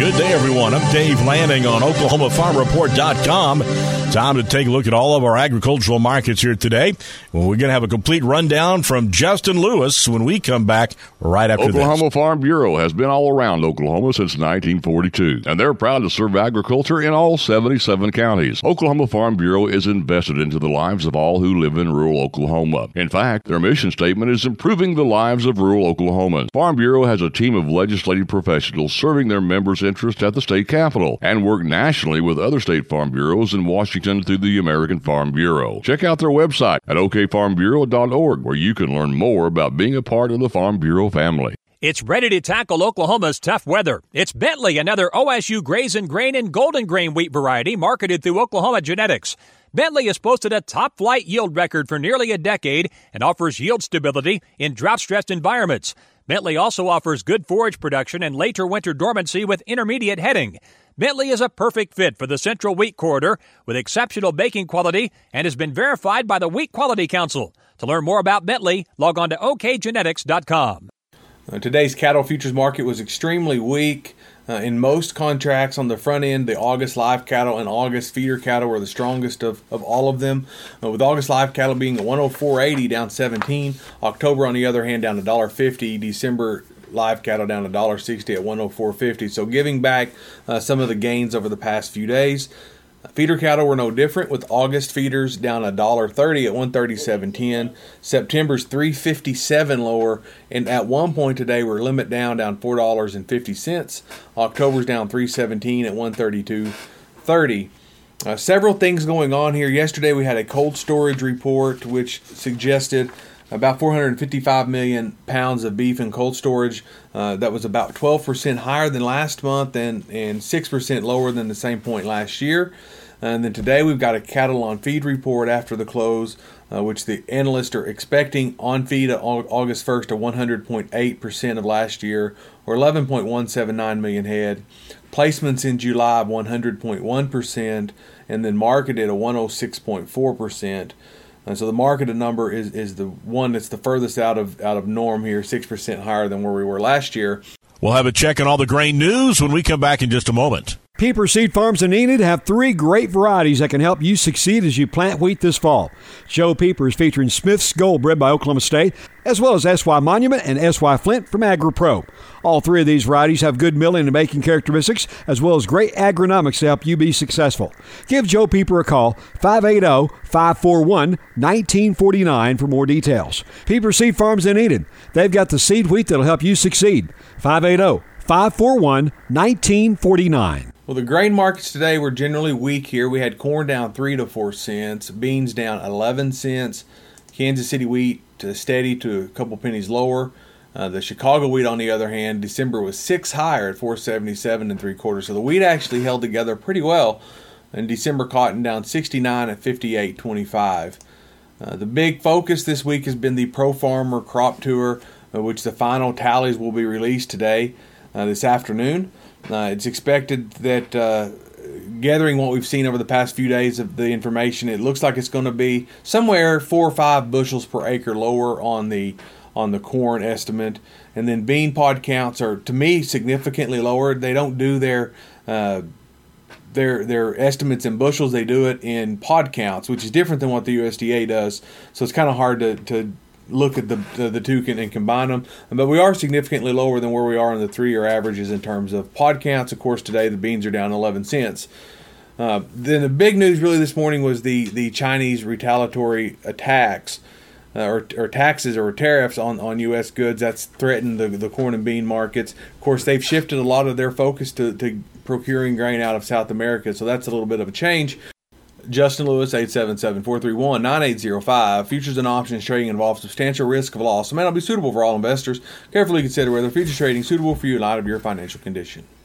Good day, everyone. I'm Dave Lanning on OklahomaFarmReport.com. Time to take a look at all of our agricultural markets here today. Well, we're going to have a complete rundown from Justin Lewis when we come back right after this. Oklahoma Farm Bureau has been all around Oklahoma since 1942, and they're proud to serve agriculture in all 77 counties. Oklahoma Farm Bureau is invested into the lives of all who live in rural Oklahoma. In fact, their mission statement is improving the lives of rural Oklahomans. Farm Bureau has a team of legislative professionals serving their members' interests at the state capitol and work nationally with other state farm bureaus in Washington through the American Farm Bureau. Check out their website at okfarmbureau.org, where you can learn more about being a part of the Farm Bureau family. It's ready to tackle Oklahoma's tough weather. It's Bentley, another OSU Graze and Grain and Golden Grain wheat variety marketed through Oklahoma Genetics. Bentley has posted a top-flight yield record for nearly a decade and offers yield stability in drought-stressed environments. Bentley also offers good forage production and later winter dormancy with intermediate heading. Bentley is a perfect fit for the Central Wheat Corridor with exceptional baking quality and has been verified by the Wheat Quality Council. To learn more about Bentley, log on to okgenetics.com. Today's cattle futures market was extremely weak. In most contracts on the front end, the August live cattle and August feeder cattle were the strongest of all of them, with August live cattle being at 104.80 down 17. October, on the other hand, down $1.50. December live cattle down $1.60 at 104.50. So giving back some of the gains over the past few days. Feeder cattle were no different, with August feeders down $1.30 at 137.10. September's $3.57 lower, and at one point today we're limit down $4.50. October's down $3.17 at 132.30. Several things going on here. Yesterday we had a cold storage report which suggested about 455 million pounds of beef in cold storage. That was about 12% higher than last month and 6% lower than the same point last year. And then today we've got a cattle on feed report after the close, which the analysts are expecting on feed August 1st to 100.8% of last year, or 11.179 million head. Placements in July of 100.1%, and then marketed at 106.4%. And so the marketed number is the one that's the furthest out of norm here, 6% higher than where we were last year. We'll have a check on all the grain news when we come back in just a moment. Pieper Seed Farms in Enid have 3 great varieties that can help you succeed as you plant wheat this fall. Joe Pieper is featuring Smith's Gold bred by Oklahoma State, as well as SY Monument and SY Flint from AgriPro. All 3 of these varieties have good milling and baking characteristics, as well as great agronomics to help you be successful. Give Joe Pieper a call, 580-541-1949 for more details. Pieper Seed Farms in Enid. They've got the seed wheat that'll help you succeed. 580-541-1949. Well, the grain markets today were generally weak here. We had corn down 3 to 4 cents, beans down 11 cents, Kansas City wheat steady to a couple pennies lower. The Chicago wheat, on the other hand, December was 6 higher at 477 3/4. So the wheat actually held together pretty well. And December cotton down 69 at 58.25. The big focus this week has been the Pro Farmer Crop Tour, which the final tallies will be released today, this afternoon. It's expected that gathering what we've seen over the past few days of the information, it looks like it's going to be somewhere 4 or 5 bushels per acre lower on the corn estimate. And then bean pod counts are, to me, significantly lower. They don't do their estimates in bushels. They do it in pod counts, which is different than what the USDA does. So it's kind of hard to look at the two and combine them. But we are significantly lower than where we are in the 3-year averages in terms of pod counts. Of course, today the beans are down 11 cents. Then the big news really this morning was the Chinese retaliatory attacks or taxes or tariffs on U.S. goods. That's threatened the corn and bean markets. Of course, they've shifted a lot of their focus to procuring grain out of South America, so that's a little bit of a change. Justin Lewis, 877-431-9805. Futures and options trading involves substantial risk of loss and may not be suitable for all investors. Carefully consider whether futures trading is suitable for you in light of your financial condition.